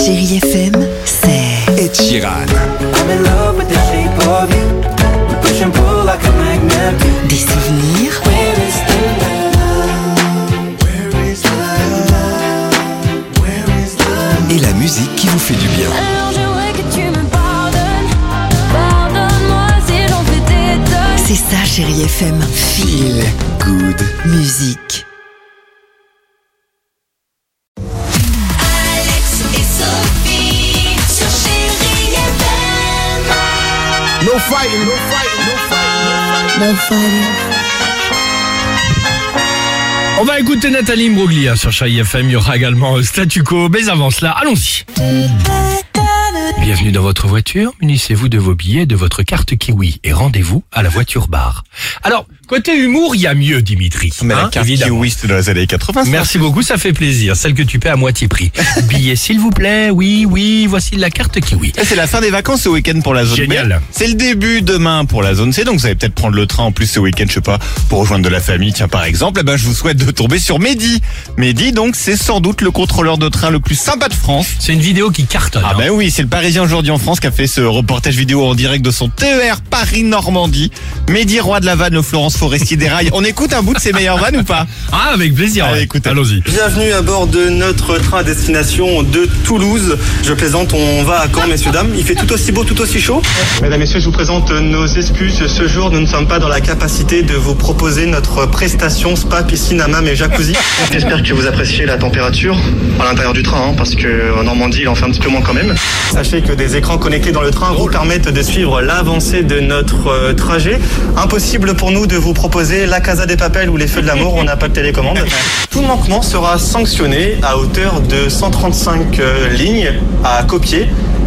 Chérie FM, c'est Ed Sheeran. I'm in love with the shape of you. We push and pull like a magnet. des souvenirs, Where is the love? Where is the love? Where is the love? Et la musique qui vous fait du bien. Alors j'aimerais que tu me pardonnes. Pardonne-moi si j'en fais des tonnes. c'est ça Chérie FM. Feel good. Musique. Alex et Sophie sur Chérie FM. No fighting, no fighting, no fighting. No fighting. On va écouter Nathalie Imbruglia sur Chérie FM. Il y aura également Statu Quo. Mais avant cela, allons-y. Bienvenue dans votre voiture. Munissez-vous de vos billets, de votre carte Kiwi et rendez-vous à la voiture bar. Alors, côté humour, il y a mieux, Dimitri. Mais la Hein, carte évidemment. Kiwi, c'était dans les années 80. ça. Merci beaucoup, ça fait plaisir. Celle que tu paies à moitié prix. Billets, s'il vous plaît. Oui, voici la carte Kiwi. Et c'est la fin des vacances ce week-end pour la zone Génial. B. C'est le début demain pour la zone C, donc vous allez peut-être prendre le train en plus ce week-end, je sais pas, pour rejoindre de la famille. Tiens, par exemple, eh ben, je vous souhaite de tomber sur Mehdi. Mehdi, donc, c'est sans doute le contrôleur de train le plus sympa de France. C'est une vidéo qui cartonne. Ah hein. ben oui, c'est le Parisien aujourd'hui en France qui a fait ce reportage vidéo en direct de son TER Paris-Normandie. Mehdi, roi de la vanne, le Florence Forestier des rails. On écoute un bout de ses meilleures vannes ou pas? Ah, avec plaisir. Allez, ouais. écoutez. Allons-y. Bienvenue à bord de notre train à destination de Toulouse. Je plaisante, on va à Caen, messieurs, dames. Il fait tout aussi beau, tout aussi chaud. Mesdames, messieurs, je vous présente nos excuses. Ce jour, nous ne sommes pas dans la capacité de vous proposer notre prestation spa, piscine, hammam et jacuzzi. J'espère que vous appréciez la température à l'intérieur du train, parce que en Normandie, il en fait un petit peu moins quand même. Sachez que des écrans connectés dans le train vous permettent de suivre l'avancée de notre trajet. Impossible pour nous de vous proposer la Casa des Papel ou les Feux de l'amour, on n'a pas de télécommande. Tout manquement sera sanctionné à hauteur de 135 lignes à copier.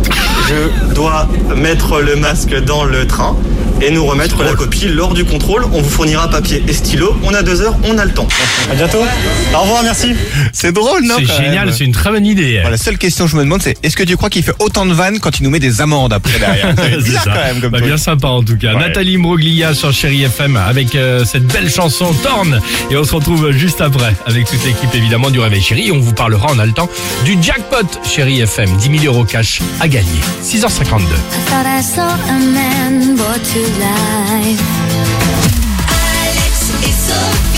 Je dois mettre le masque dans le train et nous remettre la copie lors du contrôle. On vous fournira papier et stylo. On a 2 heures, on a le temps. À bientôt. Au revoir, merci. C'est drôle, non? C'est quand génial, même. c'est une très bonne idée. Bon, la seule question que je me demande, c'est est-ce que tu crois qu'il fait autant de vannes quand il nous met des amendes après derrière? C'est C'est bizarre ça. quand même comme Bah, truc. bien sympa en tout cas. Ouais. Nathalie Imbruglia sur Chérie FM avec cette belle chanson Torn. Et on se retrouve juste après avec toute l'équipe évidemment du Réveil Chérie. Et on vous parlera, on a le temps, du jackpot Chérie FM. 10 000 € cash à gagner. 6h52. I thought I saw a man brought to life. Alex et Sophie.